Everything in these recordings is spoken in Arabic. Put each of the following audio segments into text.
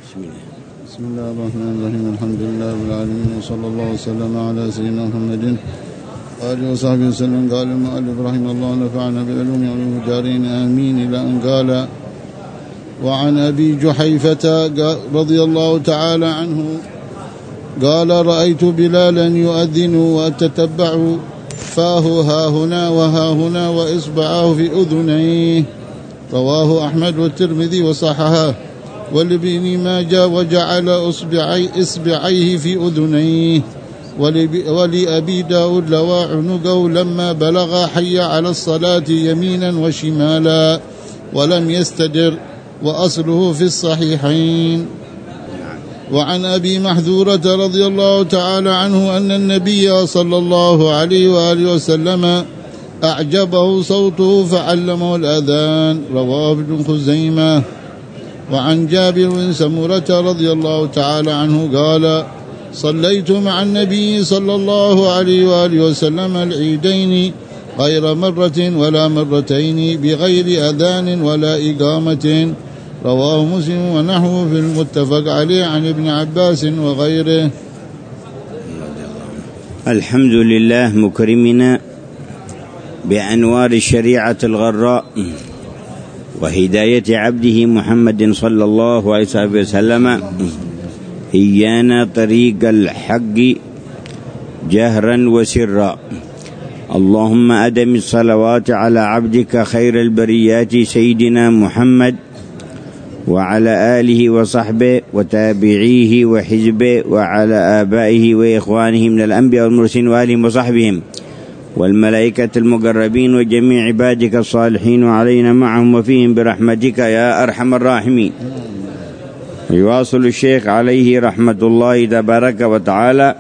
بسم الله الرحمن الرحيم. الحمد لله رب العالمين، وصلى الله وسلم على سيدنا محمد وآله وصحبه وسلم. قال المؤلف رحمه الله: نفعنا بعلوم علوم الدارين آمين. إلى أن قال: وعن أبي جحيفة رضي الله تعالى عنه قال: رأيت بلالا يؤذن وأتتبع فاه هاهنا وهاهنا وإصبعاه في أذنيه. رواه أحمد والترمذي وصححه، ولابن ماجه وجعل إصبعيه في أذنيه. ولأبي داود: لوى عنقه لما بلغ حي على الصلاة يمينا وشمالا، ولم يستدر، وأصله في الصحيحين. وعن أبي محذورة رضي الله تعالى عنه أن النبي صلى الله عليه وآله وسلم أعجبه صوته فعلمه الأذان. رواه ابن خزيمة. وعن جابر بن سمرة رضي الله تعالى عنه قال: صليت مع النبي صلى الله عليه وآله وسلم العيدين غير مرة ولا مرتين بغير أذان ولا إقامة. رواه مسلم ونحوه في المتفق عليه عن ابن عباس وغيره. الحمد لله مكرمنا بأنوار الشريعة الغراء وهداية عبده محمد صلى الله عليه وسلم إيانا طريق الحق جهرا وسرا. اللهم أدم الصلوات على عبدك خير البريات سيدنا محمد وعلى آله وصحبه وتابعيه وحزبه وعلى آبائه وإخوانه من الأنبياء والمرسلين وآلهم وصحبهم والملائكة المقربين وجميع عبادك الصالحين وعلينا معهم وفيهم برحمتك يا أرحم الراحمين. يواصل الشيخ عليه رحمة الله تبارك وتعالى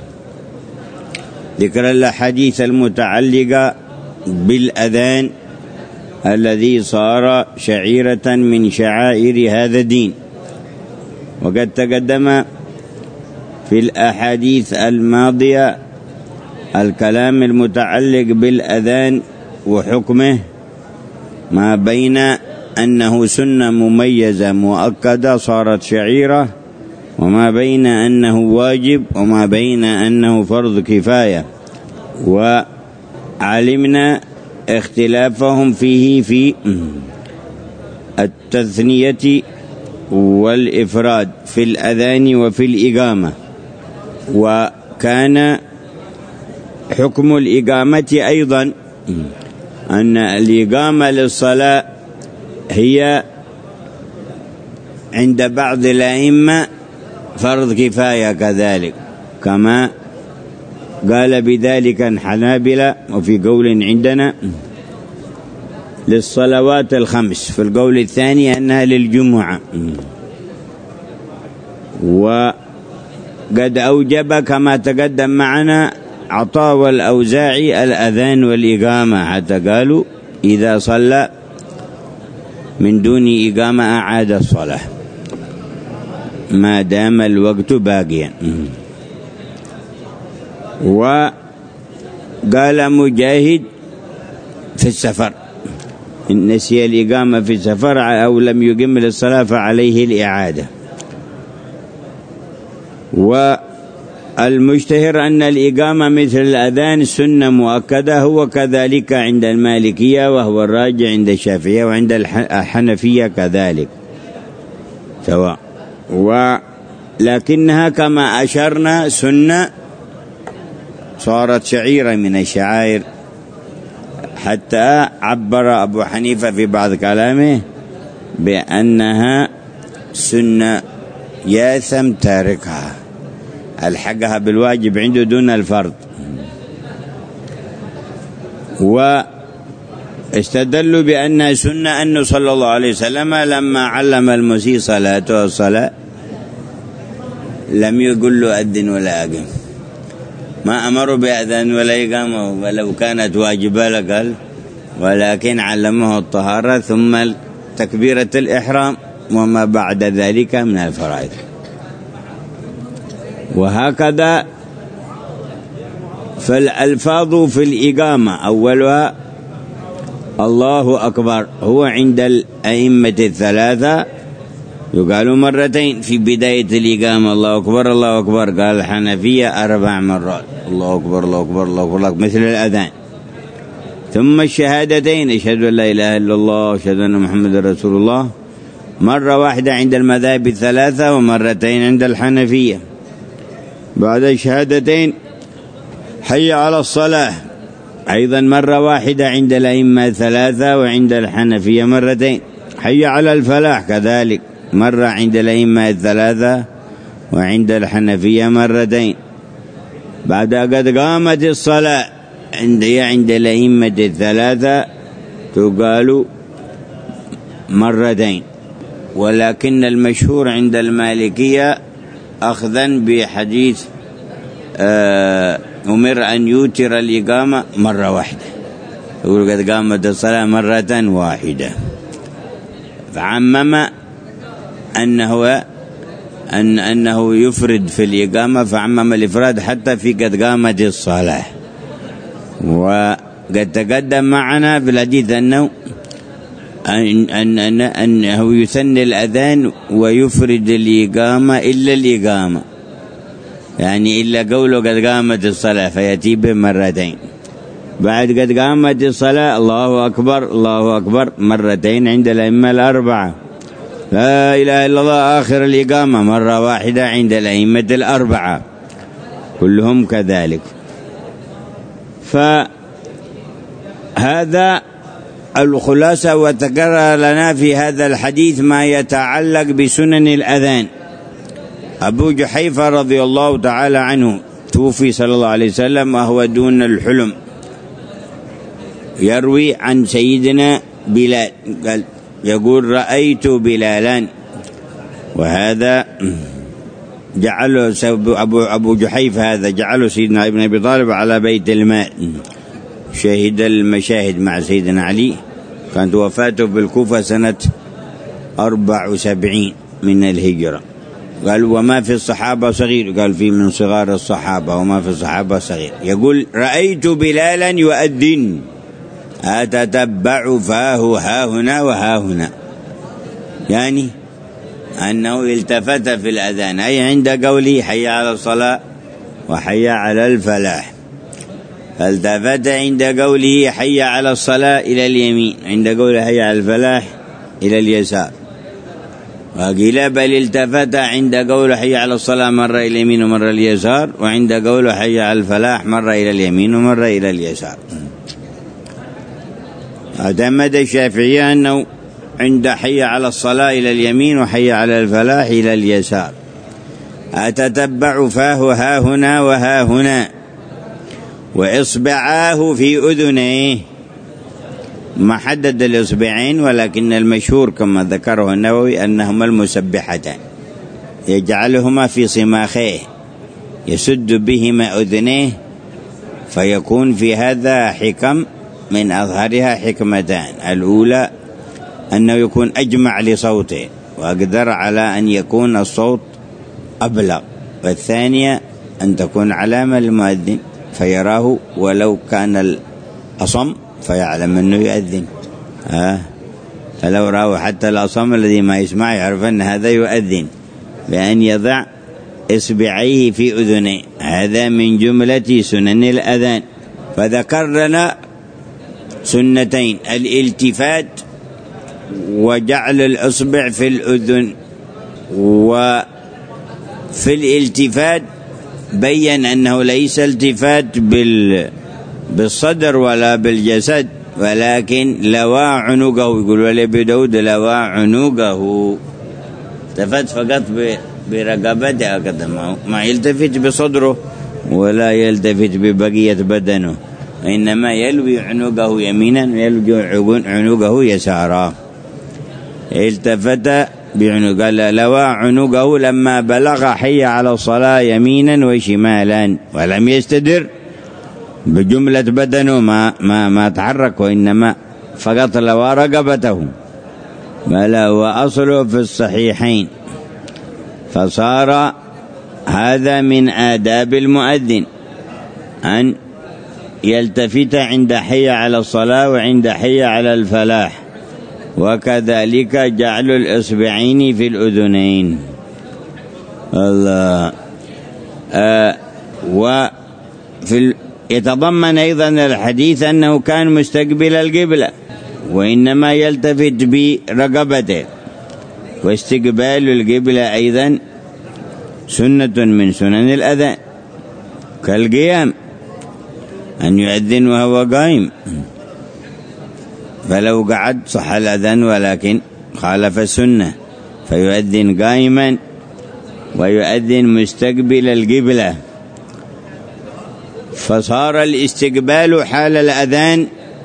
ذكر الأحاديث المتعلقة بالأذان الذي صار شعيرة من شعائر هذا الدين. وقد تقدم في الأحاديث الماضية الكلام المتعلق بالأذان وحكمه، ما بين أنه سنة مميزة مؤكدة صارت شعيرة، وما بين أنه واجب، وما بين أنه فرض كفاية. وعلمنا اختلافهم فيه في التثنية والإفراد في الأذان وفي الإقامة. وكان حكم الإقامة أيضا أن الإقامة للصلاة هي عند بعض الأئمة فرض كفاية كذلك، كما قال بذلك الحنابلة. وفي قول عندنا للصلوات الخمس، في القول الثاني أنها للجمعة. وقد أوجب كما تقدم معنا عطاء والأوزاعي الأذان والإقامة، حتى قالوا إذا صلى من دون إقامة أعاد الصلاة ما دام الوقت باقيا. وقال مجاهد في السفر إن نسي الإقامة في السفر أو لم يقم للصلاة فعليه الإعادة. والمشتهر أن الإقامة مثل الأذان سنة مؤكدة، هو كذلك عند المالكية، وهو الراجع عند الشافعية وعند الحنفية كذلك سواء. ولكنها كما أشرنا سنة صارت شعيرة من الشعائر، حتى عبر أبو حنيفة في بعض كلامه بأنها سنة ياثم تاركها، الحقها بالواجب عنده دون الفرض. واستدلوا بأنها سنة أنه صلى الله عليه وسلم لما علم المسيء صلاته الصلاة لم يقل له أذن ولا أقم، ما أمروا بأذان ولا إقامة، ولو كانت واجبة لقال، ولكن علمه الطهارة ثم تكبيرة الإحرام وما بعد ذلك من الفرائض. وهكذا فالألفاظ في الإقامة أولها الله أكبر، هو عند الأئمة الثلاثة يقال مرتين في بداية الإقامة، الله أكبر الله أكبر. قال الحنفية 4 مرات، الله أكبر الله أكبر الله أكبر مثل الأذان. ثم الشهادتين، أشهد أن لا إله إلا الله وأشهد أن محمد رسول الله، مرة واحدة عند المذاهب الثلاثة ومرتين عند الحنفية. بعد الشهادتين حي على الصلاة، أيضا مرة واحدة عند الأئمة الثلاثة وعند الحنفية مرتين. حي على الفلاح كذلك، مرة عند الأئمة الثلاثة وعند الحنفية مرتين. بعد قد قامت الصلاة عند الأئمة الثلاثة تقال مرتين، ولكن المشهور عند المالكية أخذا بحديث أمر أن يوتر الإقامة مرة واحدة، يقول قد قامت الصلاة مرة واحدة. فعمم أنه يفرد في الإقامة، فعمم الإفراد حتى في قد قامت الصلاة. وقد تقدم معنا في الحديث أنه يثني الأذان ويفرد الإقامة إلا الإقامة، يعني إلا قوله قد قامت الصلاة فيأتي بمرتين. بعد قد قامت الصلاة الله أكبر الله أكبر مرتين عند الأئمة الأربعة. لا إله إلا الله آخر الإقامة مرة واحدة عند الأئمة الأربعة كلهم كذلك. فهذا الخلاصة. وتكرر لنا في هذا الحديث ما يتعلق بسنن الأذان. أبو جحيفة رضي الله تعالى عنه توفي صلى الله عليه وسلم وهو دون الحلم، يروي عن سيدنا بلال قال يقول رأيت بلالا، وهذا جعله أبو جحيفة هذا جعله سيدنا ابن أبي طالب على بيت الماء، شهد المشاهد مع سيدنا علي. كانت وفاته بالكوفة سنة 74 من الهجرة. قال وما في الصحابة صغير، قال في من صغار الصحابة وما في الصحابة صغير. يقول رأيت بلالا يؤذن أتتبع فاه ها هنا وها هنا، يعني أنه التفت في الأذان، أي عند قوله حي على الصلاة وحي على الفلاح، فالتفت عند قوله حي على الصلاة إلى اليمين، عند قوله حي على الفلاح إلى اليسار. وقيل بل التفت عند قوله حي على الصلاة مرة إلى اليمين ومرة إلى اليسار، وعند قوله حي على الفلاح مرة إلى اليمين ومرة إلى اليسار. اعتمد الشافعية أنه عند حي على الصلاة إلى اليمين وحي على الفلاح إلى اليسار. أتتبع فاه ها هنا وها هنا، وإصبعاه في أذنيه، ما حدد الإصبعين، ولكن المشهور كما ذكره النووي أنهما المسبحتان، يجعلهما في صماخيه يسد بهما أذنيه، فيكون في هذا حكم من أظهرها حكمتان. الأولى أنه يكون أجمع لصوته وأقدر على أن يكون الصوت أبلغ، والثانية أن تكون علامة للمؤذن فيراه ولو كان الأصم فيعلم أنه يؤذن. فلو رأوا حتى الأصم الذي ما يسمع يعرف أن هذا يؤذن بأن يضع إصبعيه في أذنيه. هذا من جملة سنن الأذان. فذكر لنا سنتين: الالتفات وجعل الإصبع في الأذن. وفي الالتفات بين أنه ليس التفات بالصدر ولا بالجسد، ولكن لوى عنقه، يقول ولي داود لوى عنقه، التفت فقط برقبته هكذا، ما يلتفت بصدره ولا يلتفت ببقية بدنه، إنما يلوي عنقه يمينا ويلوي عنقه يسارا. التفت بعنقه، قال لوى عنقه لما بلغ حي على الصلاة يمينا وشمالا، ولم يستدر بجملة بدنه، ما تحرك، وإنما فقط لوى رقبته. بلى وأصله في الصحيحين. فصار هذا من آداب المؤذن أن يلتفت عند حي على الصلاة وعند حي على الفلاح، وكذلك جعل الإصبعين في الأذنين. الله. يتضمن أيضا الحديث أنه كان مستقبل القبلة وإنما يلتفت برقبته، واستقبال القبلة أيضا سنة من سنن الأذان كالقيام، أن يؤذن وهو قائم، فلو قعد صح الأذان ولكن خالف السنة، فيؤذن قائما ويؤذن مستقبل القبلة، فصار الاستقبال حال الأذان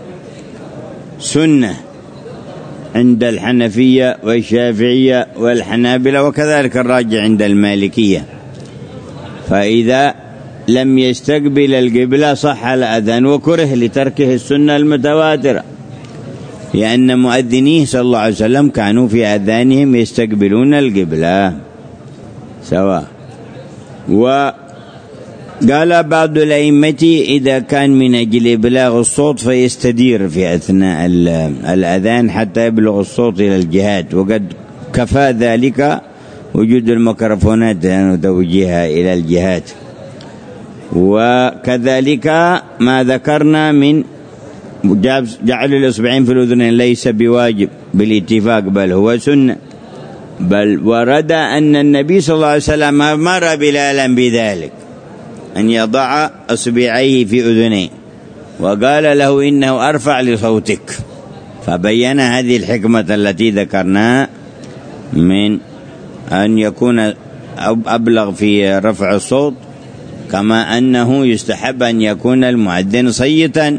سنة عند الحنفية والشافعية والحنابلة، وكذلك الراجع عند المالكية. فإذا لم يستقبل القبلة صح الأذان، وكره لتركه السنة المتواترة، لأن مؤذنيه صلى الله عليه وسلم كانوا في أذانهم يستقبلون القبلة سواء. وقال بعض الأئمة إذا كان من أجل إبلاغ الصوت فيستدير في أثناء الأذان حتى يبلغ الصوت إلى الجهات، وقد كفى ذلك وجود الميكروفونات وتوجيهها إلى الجهات. وكذلك ما ذكرنا من جعل الإصبعين في الأذنين ليس بواجب بالاتفاق، بل هو سنة، بل ورد أن النبي صلى الله عليه وسلم أمر بلالا بذلك، أن يضع أصبعيه في أذنيه، وقال له إنه أرفع لصوتك، فبين هذه الحكمة التي ذكرناها من أن يكون أبلغ في رفع الصوت، كما أنه يستحب أن يكون المؤذن صيتا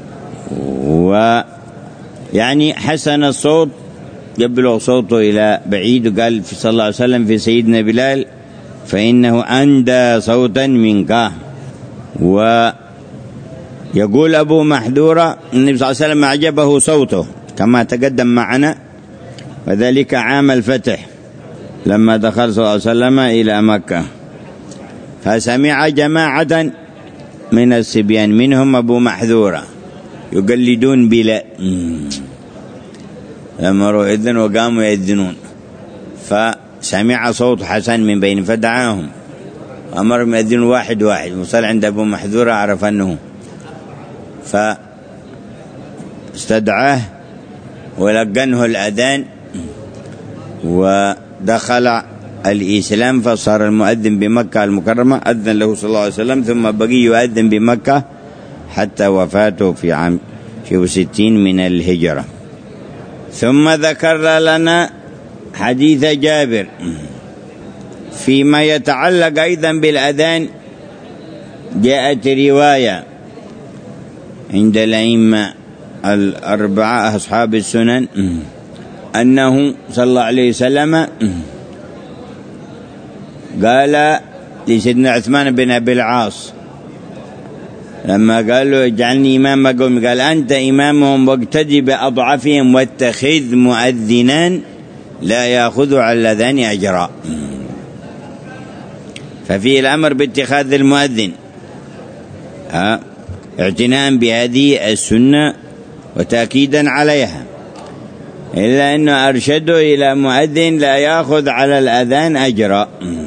ويعني حسن الصوت يبلغ صوته إلى بعيد. قال صلى الله عليه وسلم في سيدنا بلال فإنه أندى صوتا منك. ويقول أبو محذورة النبي صلى الله عليه وسلم أعجبه صوته كما تقدم معنا، وذلك عام الفتح لما دخل صلى الله عليه وسلم إلى مكة، فسمع جماعة من الصبيان منهم أبو محذورة يقلدون بلا أمروا إذن وقاموا يأذنون، فسمع صوت حسن من بين فدعاهم، أمرهم يأذنون واحد واحد، وصل عند أبو محذورة عرف أنه، فاستدعاه ولقنه الأذان ودخل الإسلام، فصار المؤذن بمكة المكرمة أذن له صلى الله عليه وسلم، ثم بقي يؤذن بمكة حتى وفاته في عام 60 من الهجرة. ثم ذكر لنا حديث جابر فيما يتعلق أيضا بالأذان. جاءت رواية عند الأئمة الأربعة أصحاب السنن أنه صلى الله عليه وسلم قال لسيدنا عثمان بن أبي العاص لما قال له اجعلني إمام قومي، قال أنت إمامهم واقتدي بأضعفهم واتخذ مؤذنا لا يأخذ على الأذان أجرا. ففيه الأمر باتخاذ المؤذن اعتناء بهذه السنة وتأكيدا عليها، إلا أنه أرشده إلى مؤذن لا يأخذ على الأذان أجرا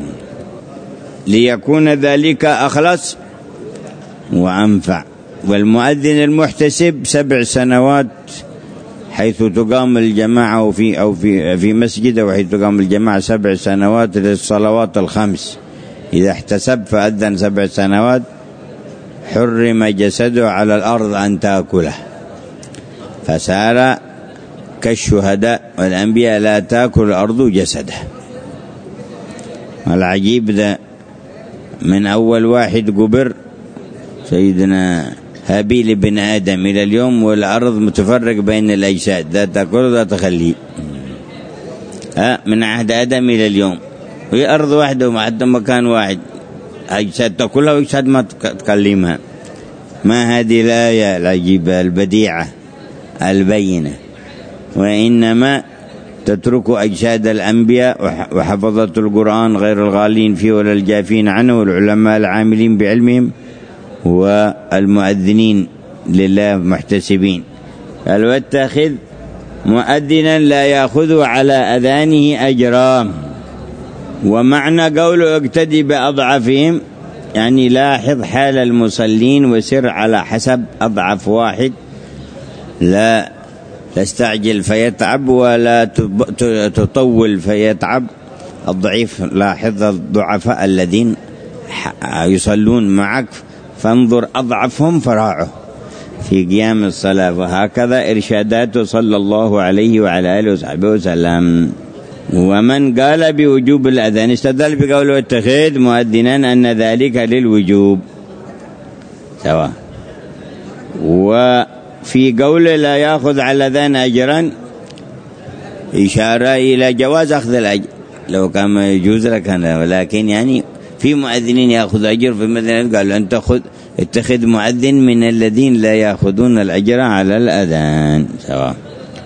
ليكون ذلك أخلص وأنفع. والمؤذن المحتسب 7 سنوات حيث تقام الجماعة في مسجد، وحيث تقام الجماعة 7 سنوات للصلوات الخمس. إذا احتسب فأذن 7 سنوات حرم جسده على الأرض أن تأكله، فسار كالشهداء والأنبياء لا تأكل الأرض جسده. العجيب ذا من أول واحد قبر سيدنا هابيل بن آدم إلى اليوم والأرض متفرق بين الأجساد، ذات تأكل وذات تخلي، من عهد آدم إلى اليوم، وهي أرض واحدة ومعد مكان واحد، أجساد تأكلها وأجساد ما تكلمها. ما هذه الآية العجيبة البديعة البينة؟ وإنما تترك أجساد الأنبياء وحفظة القرآن غير الغالين فيه ولا الجافين عنه، والعلماء العاملين بعلمهم والمؤذنين لله محتسبين. قال واتخذ مؤذنا لا يأخذ على أذانه أجرا. ومعنى قوله اقتدي بأضعفهم يعني لاحظ حال المصلين وسر على حسب أضعف واحد، لا تستعجل فيتعب ولا تطول فيتعب. الضعيف لاحظ الضعفاء الذين يصلون معك فانظر أضعفهم فراعه في قيام الصلاة. وهكذا إرشاداته صلى الله عليه وعلى آله وصحبه وسلم. ومن قال بوجوب الأذان استدل بقوله اتخذ مؤذنا أن ذلك للوجوب سواء. وفي قوله لا يأخذ على الأذان أجرا إشارة إلى جواز أخذ الأجر، لو كان ما يجوز لكان، ولكن يعني في مؤذنين يأخذ أجر، في مؤذنين قالوا أنت اتخذ مؤذن من الذين لا يأخذون الأجر على الأذان سواء.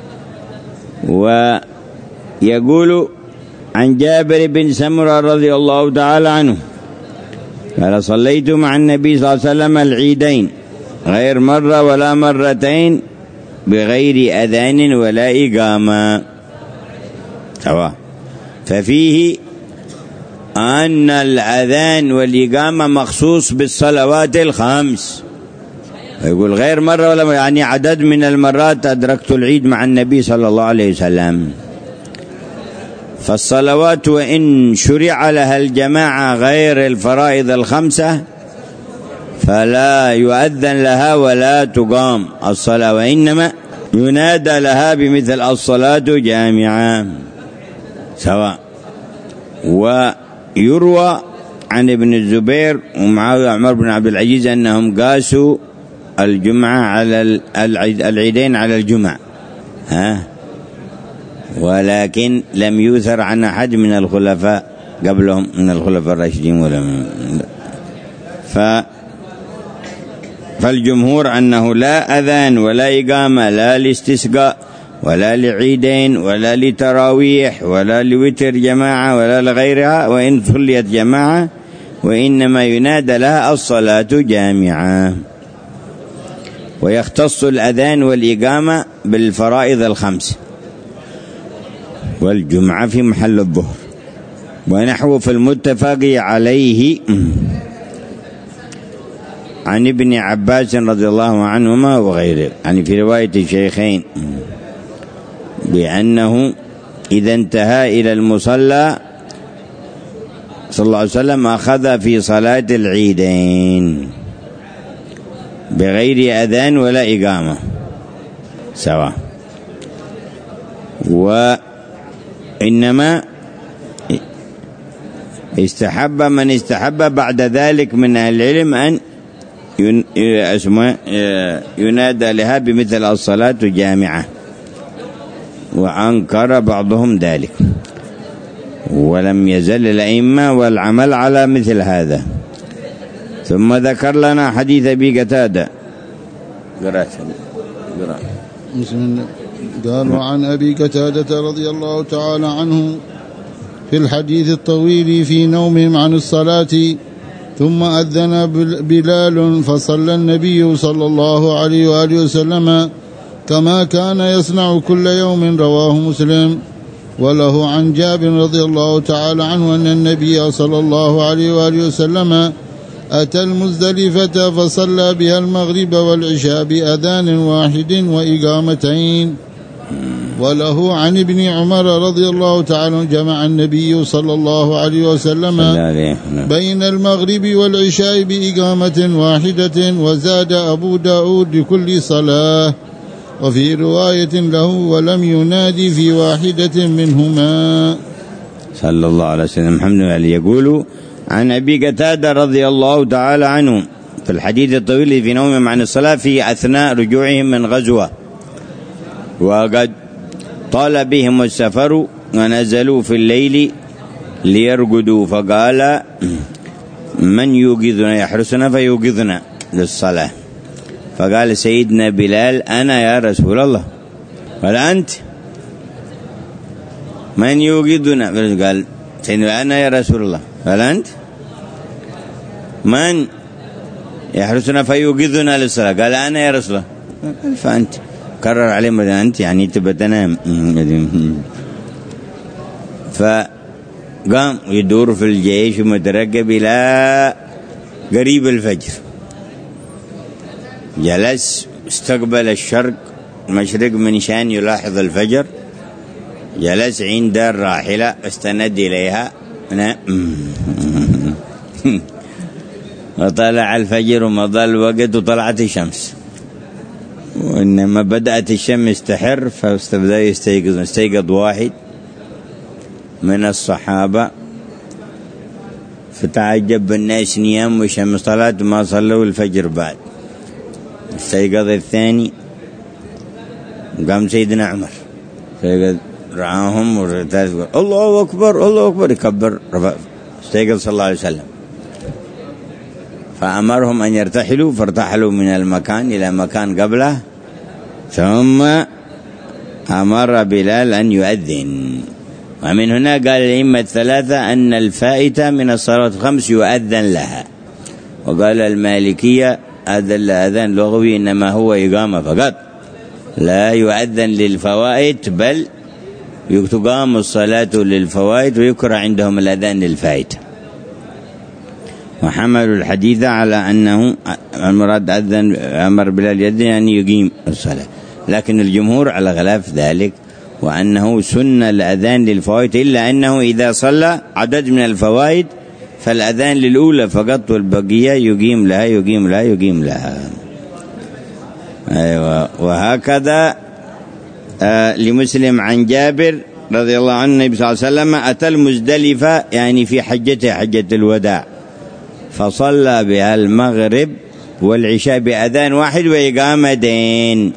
ويقول عن جابر بن سمرة رضي الله تعالى عنه قال صليت مع النبي صلى الله عليه وسلم العيدين غير مرة ولا مرتين بغير أذان ولا إقامة سواء. ففيه أن الأذان والإقامة مخصوص بالصلوات الخمس. يقول غير مرة ولا يعني عدد من المرات أدركت العيد مع النبي صلى الله عليه وسلم. فالصلوات وإن شرع لها الجماعة غير الفرائض الخمسة فلا يؤذن لها ولا تقام الصلاة، وإنما ينادى لها بمثل الصلاة جامعة سواء. ويروى عن ابن الزبير ومعاوية عمر بن عبد العزيز أنهم قاسوا الجمعة على العيدين على الجمعة ولكن لم يؤثر عن أحد من الخلفاء قبلهم من الخلفاء الراشدين فالجمهور أنه لا أذان ولا إقامة لا لاستسقاء ولا لعيدين ولا لتراويح ولا لوتر جماعة ولا لغيرها وإن صليت جماعة، وإنما ينادى لها الصلاة جامعة. ويختص الأذان والإقامة بالفرائض الخمس، والجمعة في محل الظهر ونحو في المتفق عليه عن ابن عباس رضي الله عنهما وغيره، يعني في رواية الشيخين بأنه إذا انتهى إلى المصلى صلى الله عليه وسلم أخذ في صلاة العيدين بغير أذان ولا إقامة سواء. وإنما استحب من استحب بعد ذلك من أهل العلم أن ينادى لها بمثل الصلاة جامعة، وأنكر بعضهم ذلك، ولم يزل الأئمة والعمل على مثل هذا. ثم ذكر لنا حديث أبي قتادة قال وعن أبي قتادة رضي الله تعالى عنه في الحديث الطويل في نومهم عن الصلاة ثم أذن بلال فصلى النبي صلى الله عليه وآله وسلم كما كان يصنع كل يوم، رواه مسلم. وله عن جابر رضي الله تعالى عنه أن النبي صلى الله عليه وآله وسلم أتى المزدلفة فصلى بها المغرب والعشاء بأذان واحد وإقامتين. وله عن ابن عمر رضي الله تعالى جمع النبي صلى الله عليه وسلم بين المغرب والعشاء بإقامة واحدة، وزاد أبو داود لكل صلاة. وفي رواية له ولم ينادي في واحدة منهما صلى الله عليه وسلم. محمد علي يقول عن أبي قتادة رضي الله تعالى عنه في الحديث الطويل في نومهم عن الصلاة في أثناء رجوعهم من غزوة، وقد طال بهم السفر ونزلوا في الليل ليرقدوا، فقال من يوقظنا يحرسنا فيوقظنا للصلاة، فقال سيدنا بلال أنا يا رسول الله، قال أنت من يوقظنا؟ قال سيدنا أنا يا رسول الله، قال أنت من يحرسنا فيوقظنا للصلاة؟ قال أنا يا رسول الله، قال فأنت. كرر عليه مثلا أنت يعني تبى تنام. فقام يدور في الجيش ومترقب إلى قريب الفجر، جلس استقبل الشرق المشرق من شان يلاحظ الفجر، جلس عند الراحلة استند إليها وطلع الفجر ومضى الوقت وطلعت الشمس، وإنما بدأت الشمس تحر فاستبدأ يستيقظ. استيقظ واحد من الصحابة فتعجب الناس نيام والشمس طلعت ما صلوا الفجر بعد. استيقظ الثاني، قام سيدنا عمر رعاهم والثالث الله أكبر الله أكبر يكبر، استيقظ صلى الله عليه وسلم فأمرهم أن يرتحلوا، فارتحلوا من المكان إلى مكان قبله، ثم أمر بلال أن يؤذن. ومن هنا قال الأئمة الثلاثة أن الفائتة من الصلاة الخمس يؤذن لها، وقال المالكية هذا الأذان لغوي إنما هو إقامة فقط، لا يؤذن للفوائت بل تقام الصلاة للفوائت ويكره عندهم الأذان للفائتة. وحملوا الحديث على أنه المراد أذن أمر بلال يأذن يعني يقيم الصلاة، لكن الجمهور على خلاف ذلك وأنه سنة الأذان للفوائد، إلا أنه إذا صلى عدد من الفوائد فالأذان للأولى فقط والبقية يقيم لها يقيم لها يقيم لها. أيوة. وهكذا لمسلم عن جابر رضي الله عنه النبي صلى الله عليه وسلم أتى المزدلفة يعني في حجته حجة الوداع، فصلى بها المغرب والعشاء بأذان واحد وإقامتين.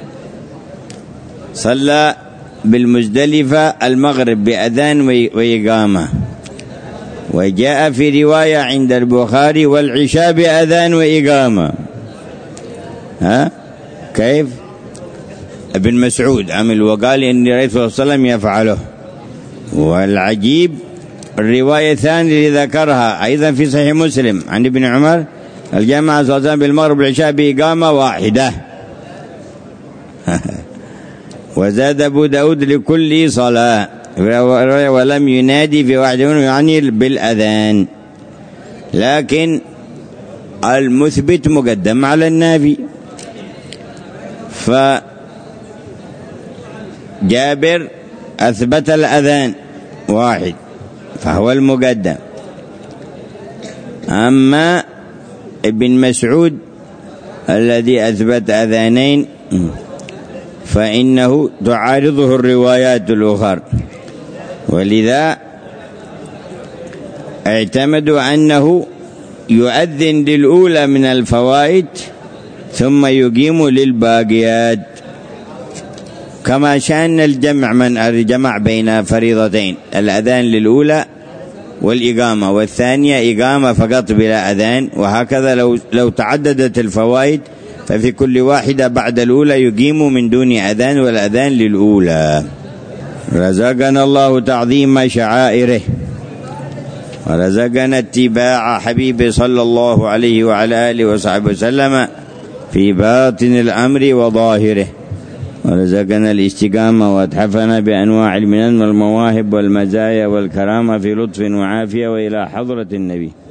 صلى بالمزدلفة المغرب بأذان وإقامة، وجاء في رواية عند البخاري والعشاء بأذان وإقامة. كيف؟ ابن مسعود عمل وقال إني رأيت صلى الله عليه وسلم يفعله. والعجيب الرواية الثانية اللي ذكرها أيضا في صحيح مسلم عن ابن عمر الجامع صلى الله عليه وسلم بالمغرب والعشاء بإقامة واحدة. وزاد أبو داود لكل صلاة، ولم ينادي في واحد منهم يعني بالأذان، لكن المثبت مقدم على النافي. فجابر أثبت الأذان واحد فهو المقدم، أما ابن مسعود الذي أثبت أذانين فإنه تعارضه الروايات الأخرى، ولذا اعتمدوا أنه يؤذن للأولى من الفوائد ثم يقيم للباقيات، كما شأن الجمع من جمع بين فريضتين الأذان للأولى والإقامة، والثانية إقامة فقط بلا أذان، وهكذا لو تعددت الفوائد ففي كل واحدة بعد الأولى يقيم من دون أذان والأذان للأولى. رزقنا الله تعظيم شعائره، ورزقنا اتباع حبيبه صلى الله عليه وعلى آله وصحبه وسلم في باطن الأمر وظاهره، ورزقنا الاستقامة واتحفنا بأنواع المنن والمواهب والمزايا والكرامة في لطف وعافية وإلى حضرة النبي.